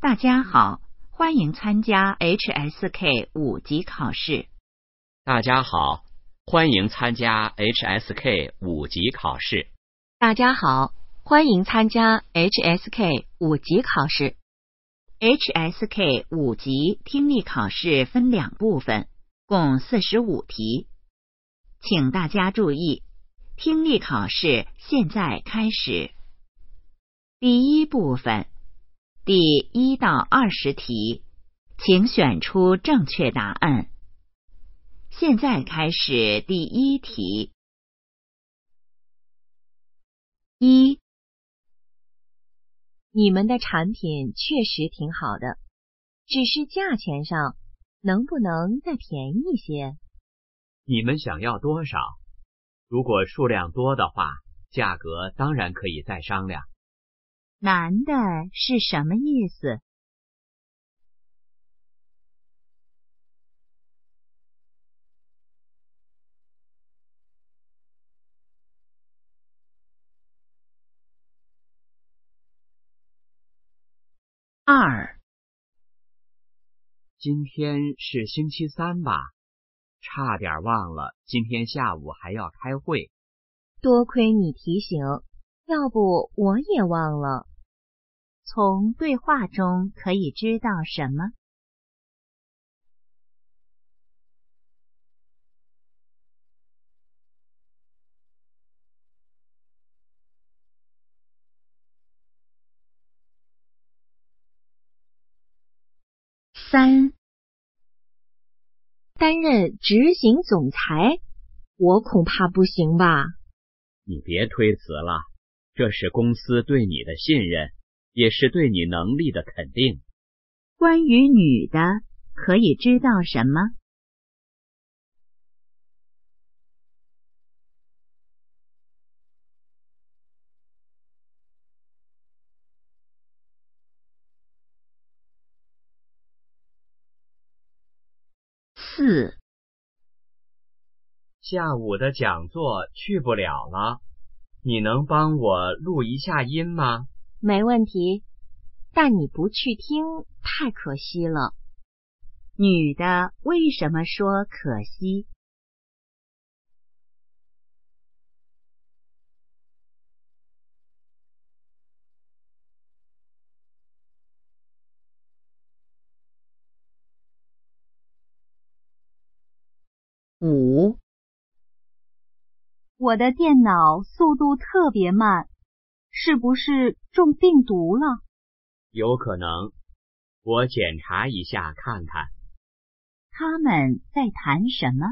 大家好，欢迎参加 HSK 5级考试。 大家好，欢迎参加 HSK 5级考试。 大家好，欢迎参加 HSK 5级考试。 HSK 5级听力考试分2部分，共45题。请大家注意，听力考试现在开始。第一部分，第1到20题，请选出正确答案。现在开始第1题。1， 你们的产品确实挺好的，只是价钱上能不能再便宜些？ 你们想要多少？如果数量多的话，价格当然可以再商量。 难的是什么意思？2， 今天是星期3吧？差点忘了，今天下午还要开会。 多亏你提醒，要不我也忘了。 从对话中可以知道什么？3， 担任执行总裁，我恐怕不行吧？ 你别推辞了，这是公司对你的信任，也是对你能力的肯定。 关于女的，可以知道什么？4， 下午的讲座去不了了，你能帮我录一下音吗？ 没问题，但你不去听太可惜了。 女的为什么说可惜？5， 我的电脑速度特别慢，是不是中病毒了？ 有可能，我检查一下看看。 他们在谈什么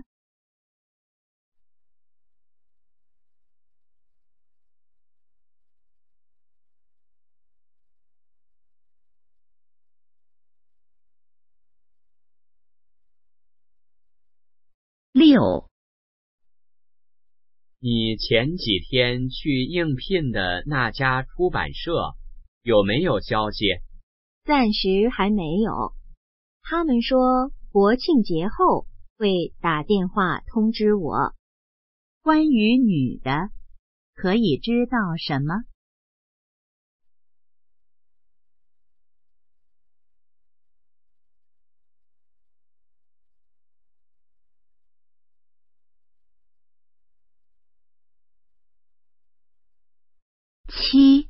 ？6， 你前几天去应聘的那家出版社有没有消息？ 暂时还没有，他们说国庆节后会打电话通知我。 关于女的，可以知道什么？7，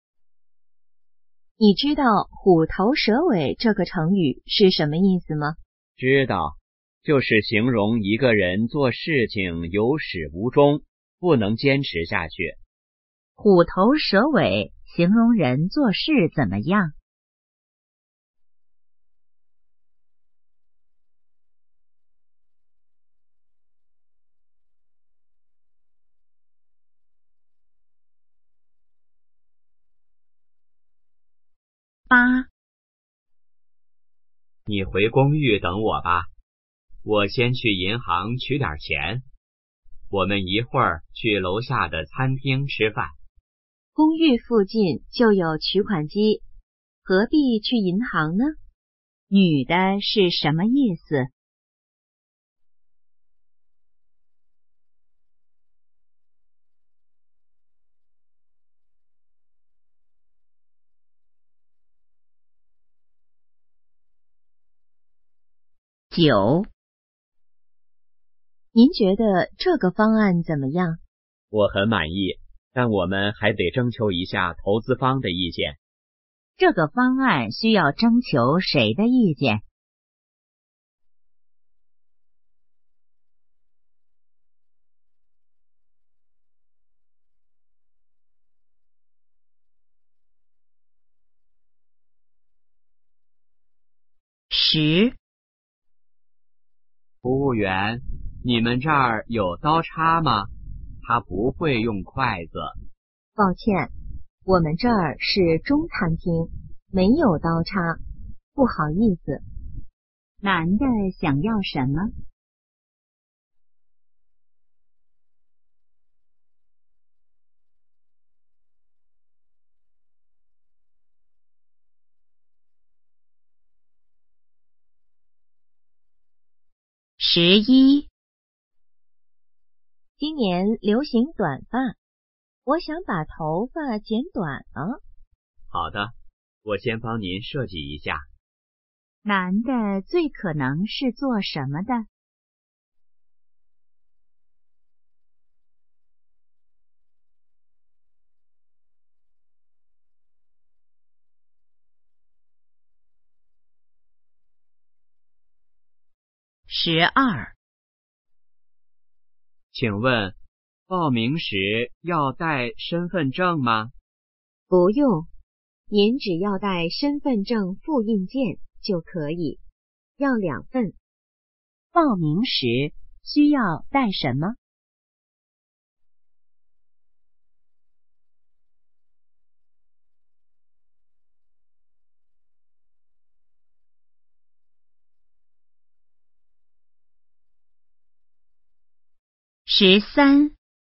你知道虎头蛇尾这个成语是什么意思吗？ 知道，就是形容一个人做事情有始无终，不能坚持下去。 虎头蛇尾形容人做事怎么样？8， 你回公寓等我吧，我先去银行取点钱。我们一会儿去楼下的餐厅吃饭。 公寓附近就有取款机，何必去银行呢？ 女的是什么意思 9。 您觉得这个方案怎么样？ 我很满意，但我们还得征求一下投资方的意见。 这个方案需要征求谁的意见？10。 服务员，你们这儿有刀叉吗？他不会用筷子。 抱歉，我们这儿是中餐厅，没有刀叉，不好意思。 男的想要什么？11。 今年流行短发，我想把头发剪短了。 好的，我先帮您设计一下。 男的最可能是做什么的？12。 请问，报名时要带身份证吗？ 不用，您只要带身份证复印件就可以，要2份。 报名时需要带什么？13。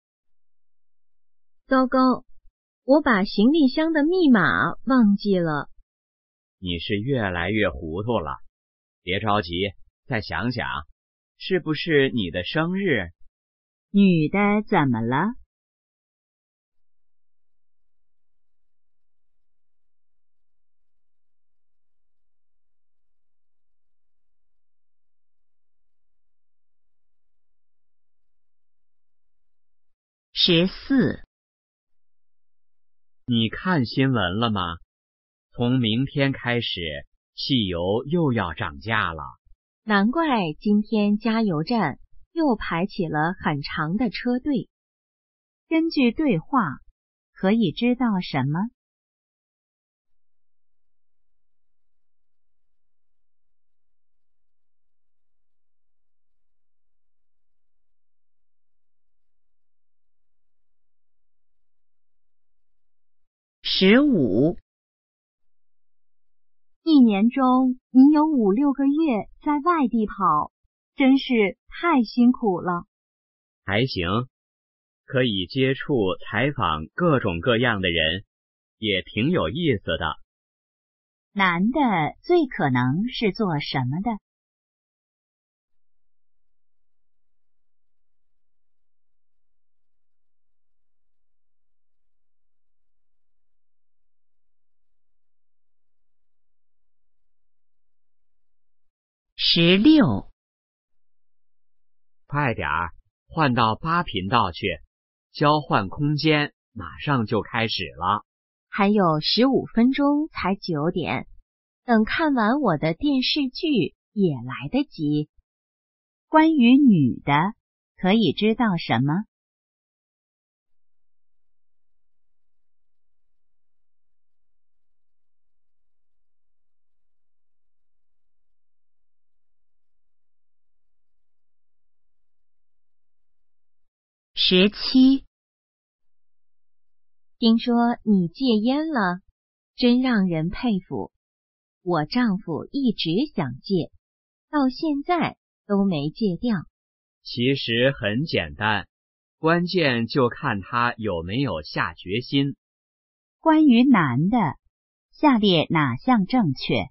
糟糕，我把行李箱的密码忘记了。 你是越来越糊涂了，别着急，再想想，是不是你的生日？ 女的怎么了？14。 你看新闻了吗？从明天开始，汽油又要涨价了。 难怪今天加油站又排起了很长的车队。 根据对话，可以知道什么？15。 一年中你有5、6个月在外地跑，真是太辛苦了。 还行，可以接触采访各种各样的人，也挺有意思的。 男的最可能是做什么的？16。 快点儿，换到8频道去，交换空间马上就开始了。 还有15分钟才9点，等看完我的电视剧也来得及。 关于女的，可以知道什么？17。 听说你戒烟了，真让人佩服。我丈夫一直想戒，到现在都没戒掉。 其实很简单，关键就看他有没有下决心。 关于男的，下列哪项正确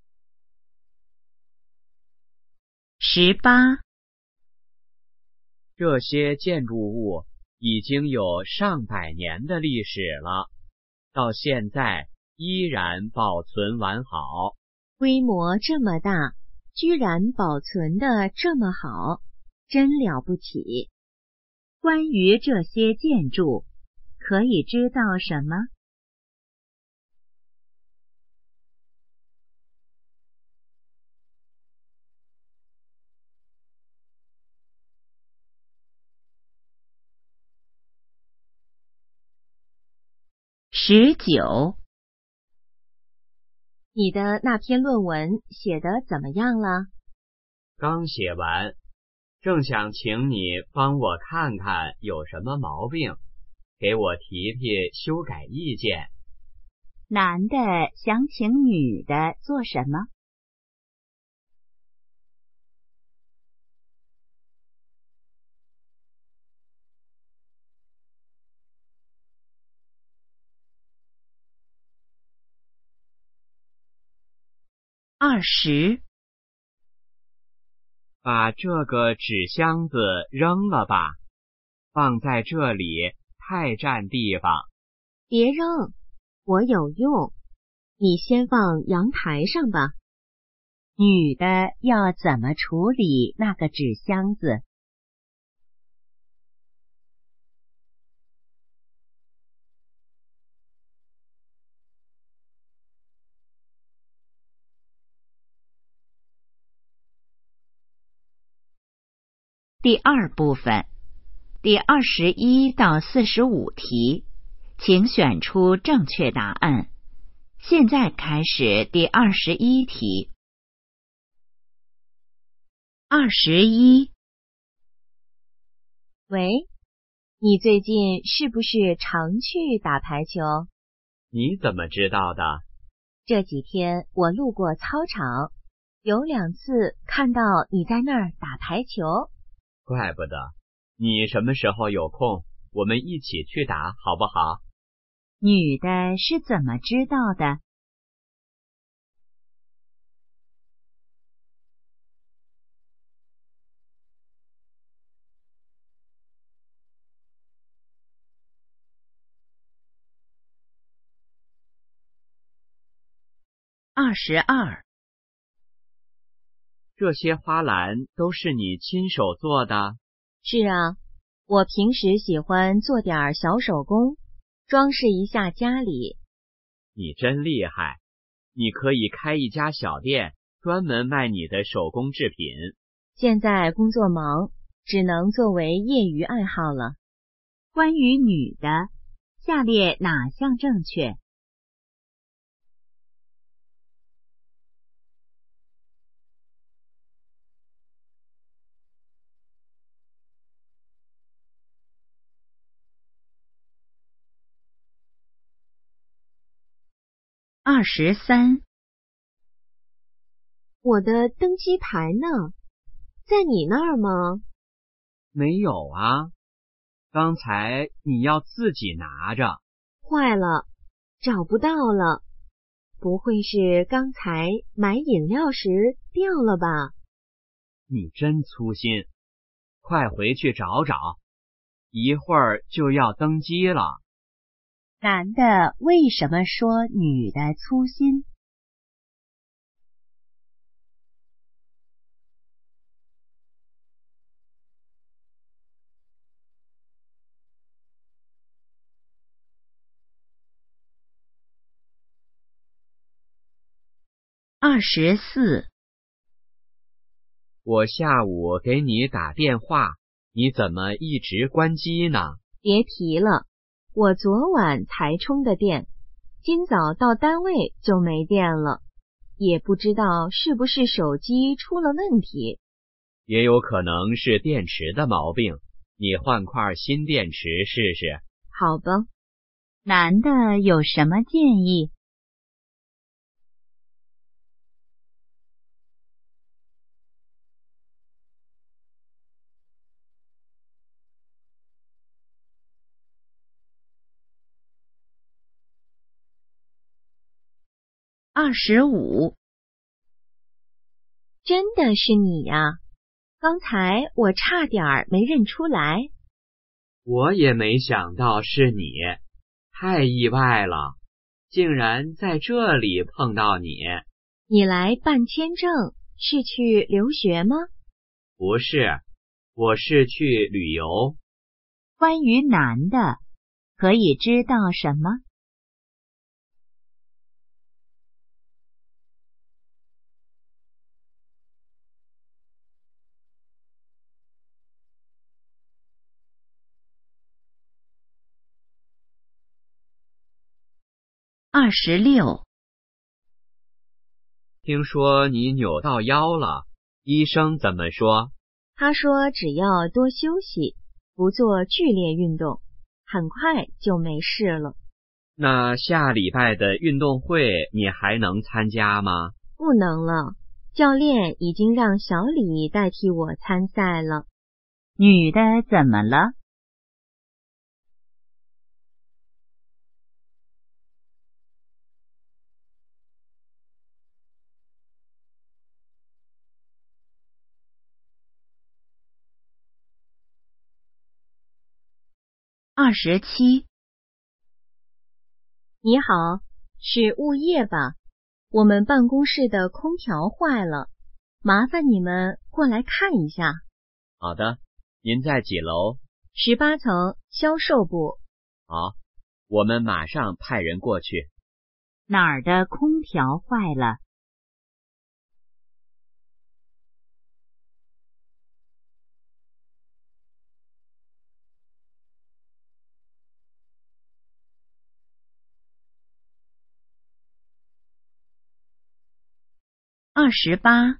？18。 这些建筑物已经有上百年的历史了，到现在依然保存完好。 规模这么大，居然保存得这么好，真了不起。 关于这些建筑，可以知道什么？19。 你的那篇论文写得怎么样了？ 刚写完，正想请你帮我看看有什么毛病，给我提提修改意见。 男的想请女的做什么？20。 把这个纸箱子扔了吧，放在这里太占地方。 别扔，我有用。你先放阳台上吧。 女的要怎么处理那个纸箱子？第二部分，第21到45题，请选出正确答案。现在开始第21题。21。 喂，你最近是不是常去打排球？ 你怎么知道的？ 这几天我路过操场，有2次看到你在那儿打排球。 怪不得。你什么时候有空，我们一起去打好不好？ 女的是怎么知道的？22。 这些花篮都是你亲手做的？ 是啊，我平时喜欢做点小手工，装饰一下家里。 你真厉害，你可以开一家小店，专门卖你的手工制品。 现在工作忙，只能作为业余爱好了。 关于女的，下列哪项正确？23。 我的登机牌呢？在你那儿吗？ 没有啊，刚才你要自己拿着。 坏了，找不到了。不会是刚才买饮料时掉了吧？ 你真粗心，快回去找找，一会儿就要登机了。 男的为什么说女的粗心？24。 我下午给你打电话，你怎么一直关机呢？ 别提了，我昨晚才充的电，今早到单位就没电了，也不知道是不是手机出了问题。 也有可能是电池的毛病，你换块新电池试试。 好吧。 男的有什么建议？25。 真的是你呀？ 刚才我差点儿没认出来。 我也没想到是你，太意外了，竟然在这里碰到你。 你来办签证是去留学吗？ 不是，我是去旅游。 关于男的，可以知道什么？26。 听说你扭到腰了，医生怎么说？ 他说只要多休息，不做剧烈运动，很快就没事了。 那下礼拜的运动会你还能参加吗？ 不能了，教练已经让小李代替我参赛了。 女的怎么了？27。 你好，是物业吧？我们办公室的空调坏了，麻烦你们过来看一下。 好的，您在几楼 ？18层销售部。 好，我们马上派人过去。 哪儿的空调坏了？28。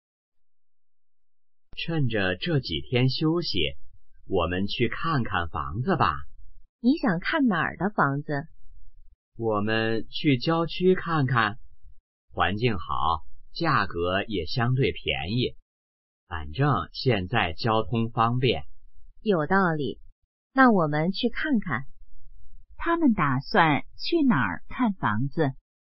趁着这几天休息，我们去看看房子吧。 你想看哪儿的房子？ 我们去郊区看看，环境好，价格也相对便宜。反正现在交通方便。 有道理，那我们去看看。 他们打算去哪儿看房子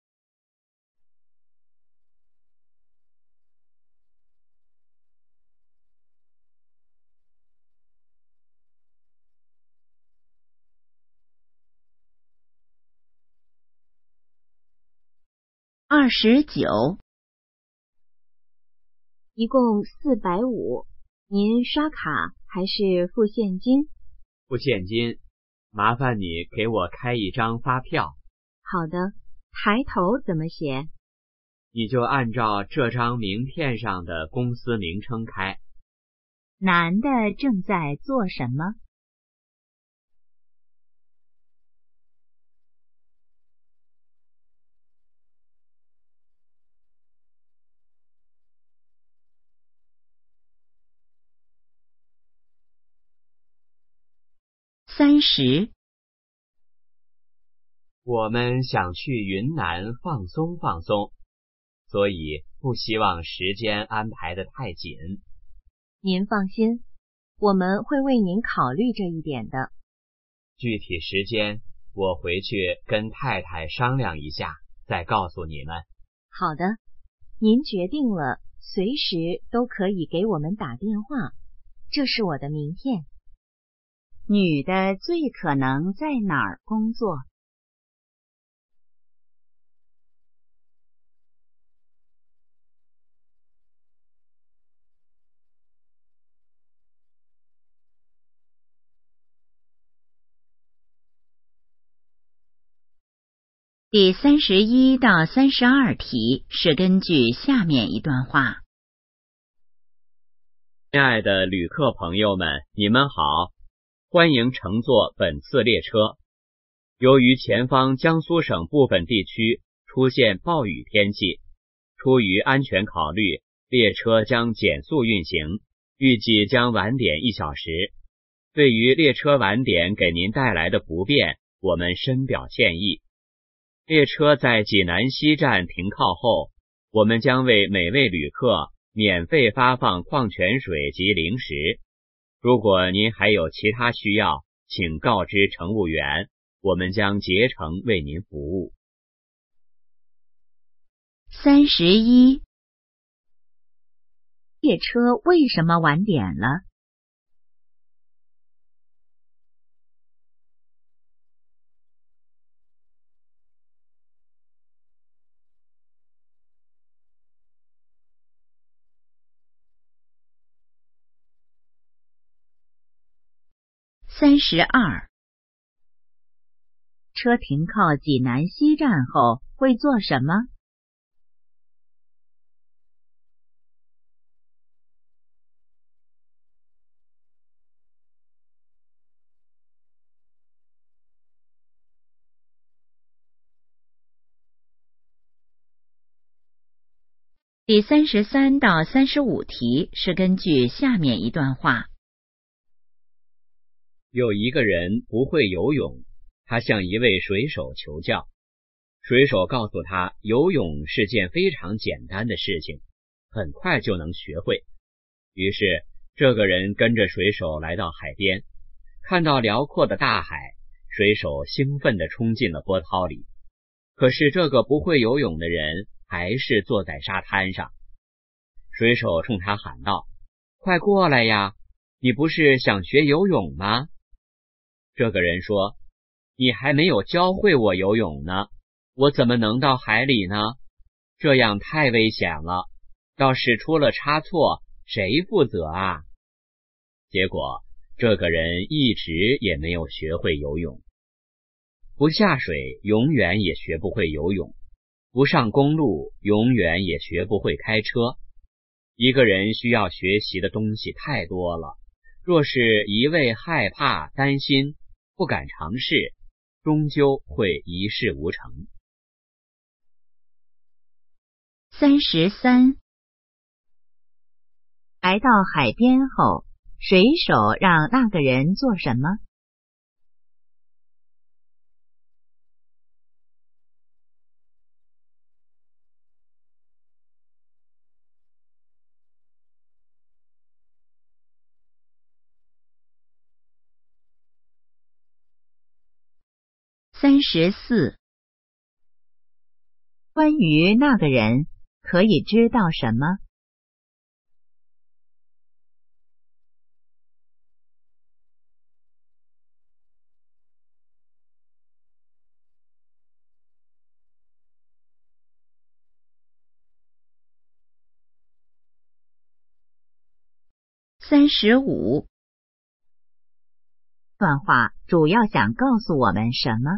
？29。 一共450，您刷卡还是付现金？ 付现金，麻烦你给我开一张发票。 好的，抬头怎么写？ 你就按照这张名片上的公司名称开。 男的正在做什么？30。 我们想去云南放松放松，所以不希望时间安排得太紧。 您放心，我们会为您考虑这一点的。 具体时间我回去跟太太商量一下，再告诉你们。 好的，您决定了，随时都可以给我们打电话，这是我的名片。 女的最可能在哪儿工作第31到32题是根据下面一段话。 亲爱的旅客朋友们，你们好，欢迎乘坐本次列车。由于前方江苏省部分地区出现暴雨天气，出于安全考虑，列车将减速运行，预计将晚点1小时。对于列车晚点给您带来的不便，我们深表歉意。列车在济南西站停靠后，我们将为每位旅客免费发放矿泉水及零食。如果您还有其他需要，请告知乘务员，我们将竭诚为您服务。 31。 列车为什么晚点了？32。车停靠济南西站后会做什么？第33到35题是根据下面一段话。 有一个人不会游泳，他向一位水手求教。水手告诉他，游泳是件非常简单的事情，很快就能学会。于是这个人跟着水手来到海边，看到辽阔的大海，水手兴奋地冲进了波涛里。可是这个不会游泳的人还是坐在沙滩上。水手冲他喊道：“快过来呀，你不是想学游泳吗？”这个人说：“你还没有教会我游泳呢，我怎么能到海里呢？这样太危险了，要是出了差错，谁负责啊？”结果这个人一直也没有学会游泳。不下水，永远也学不会游泳；不上公路，永远也学不会开车。一个人需要学习的东西太多了，若是一味害怕、担心，不敢尝试，终究会一事无成。 33。来到海边后，水手让那个人做什么？34。关于那个人可以知道什么？35。段话主要想告诉我们什么？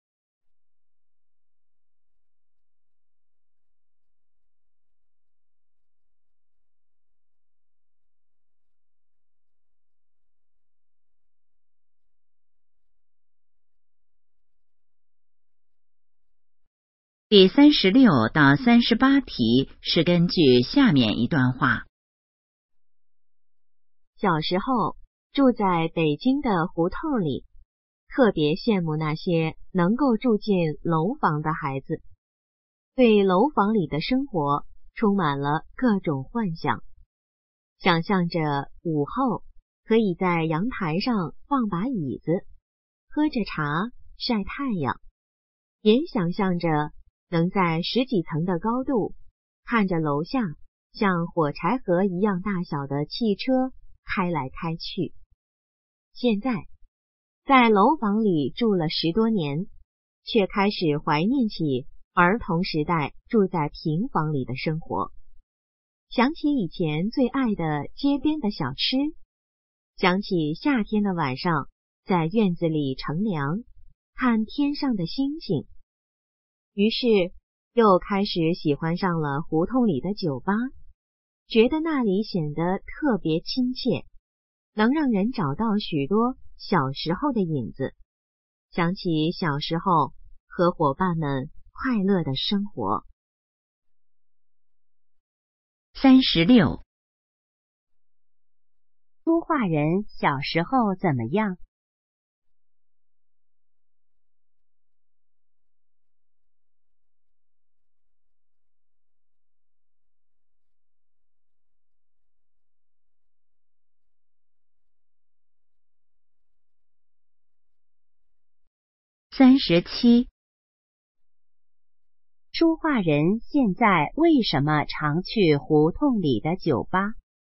第36到38题是根据下面一段话。 小时候住在北京的胡同里，特别羡慕那些能够住进楼房的孩子，对楼房里的生活充满了各种幻想，想象着午后可以在阳台上放把椅子，喝着茶晒太阳，也想象着能在10几层的高度看着楼下像火柴盒一样大小的汽车开来开去。现在在楼房里住了10多年，却开始怀念起儿童时代住在平房里的生活，想起以前最爱的街边的小吃，想起夏天的晚上在院子里乘凉，看天上的星星。于是又开始喜欢上了胡同里的酒吧，觉得那里显得特别亲切，能让人找到许多小时候的影子，想起小时候和伙伴们快乐的生活。 36。书画人小时候怎么样？37。书画人现在为什么常去胡同里的酒吧？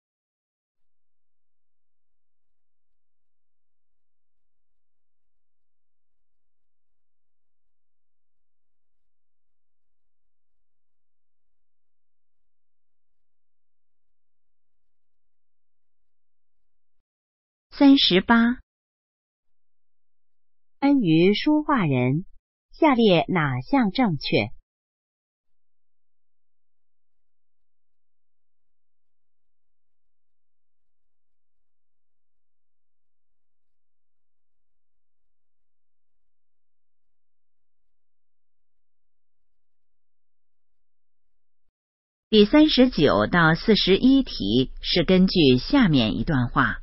38. 关于说话人，下列哪项正确？ 第39到41题是根据下面一段话。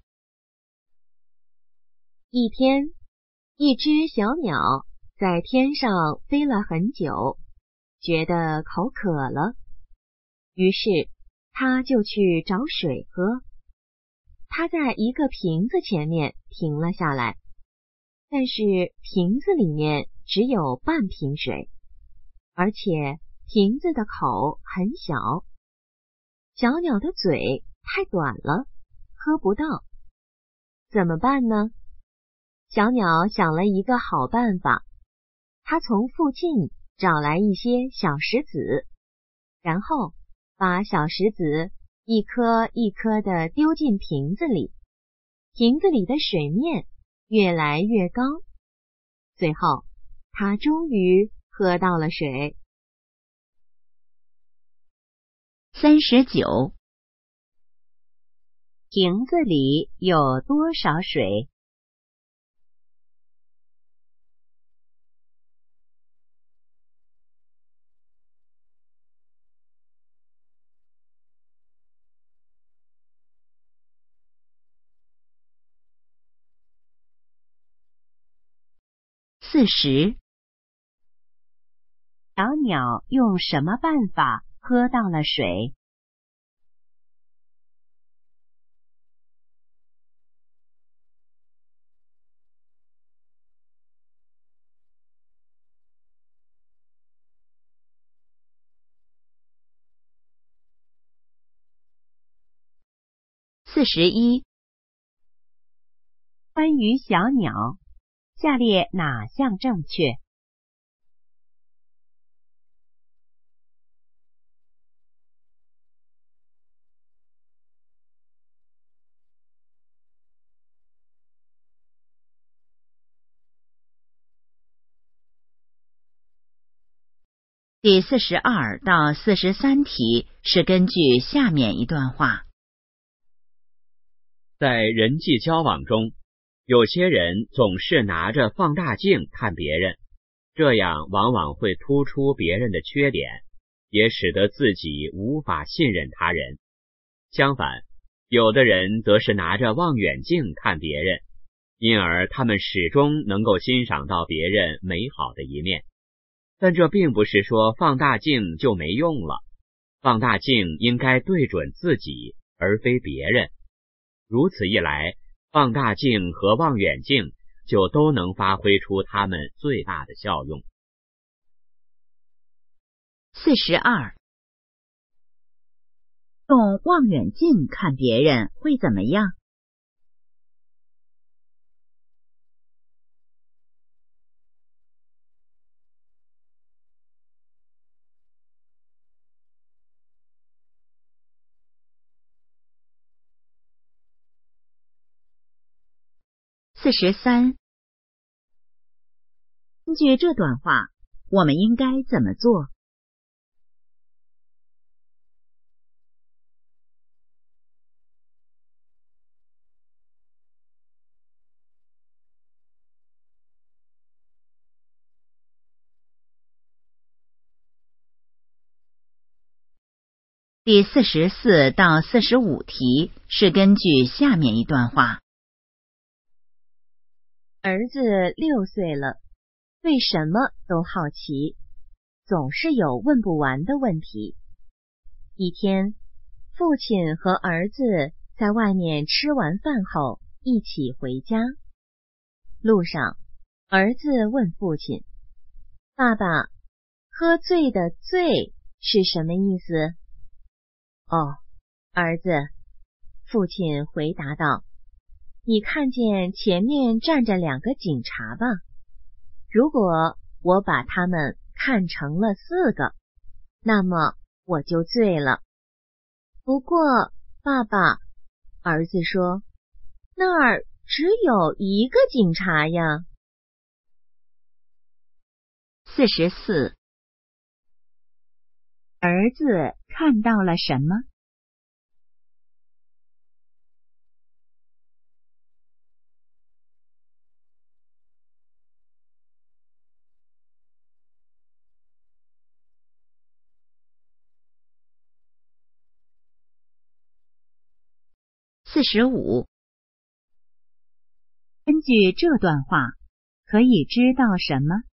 一天，一只小鸟在天上飞了很久，觉得口渴了，于是它就去找水喝。它在一个瓶子前面停了下来，但是瓶子里面只有半瓶水，而且瓶子的口很小，小鸟的嘴太短了，喝不到。怎么办呢？小鸟想了一个好办法，它从附近找来一些小石子，然后把小石子一颗一颗地丢进瓶子里，瓶子里的水面越来越高，最后它终于喝到了水。 39. 瓶子里有多少水 40. 小鸟用什么办法喝到了水 41. 关于小鸟，下列哪项正确？ 第42到43题是根据下面一段话。 在人际交往中，有些人总是拿着放大镜看别人，这样往往会突出别人的缺点，也使得自己无法信任他人。相反，有的人则是拿着望远镜看别人，因而他们始终能够欣赏到别人美好的一面。但这并不是说放大镜就没用了，放大镜应该对准自己，而非别人。如此一来，放大镜和望远镜就都能发挥出它们最大的效用。 42. 用望远镜看别人会怎么样？43. 根据这段话，我们应该怎么做第44到45题是根据下面一段话。 儿子6岁了，对什么都好奇，总是有问不完的问题。一天，父亲和儿子在外面吃完饭后一起回家。路上，儿子问父亲：“爸爸，喝醉的醉是什么意思？”“哦，儿子。”父亲回答道，“你看见前面站着2个警察吧？如果我把他们看成了4个，那么我就醉了。”“不过，爸爸，”儿子说，“那儿只有一个警察呀。 44. 儿子看到了什么？45. 根据这段话，可以知道什么？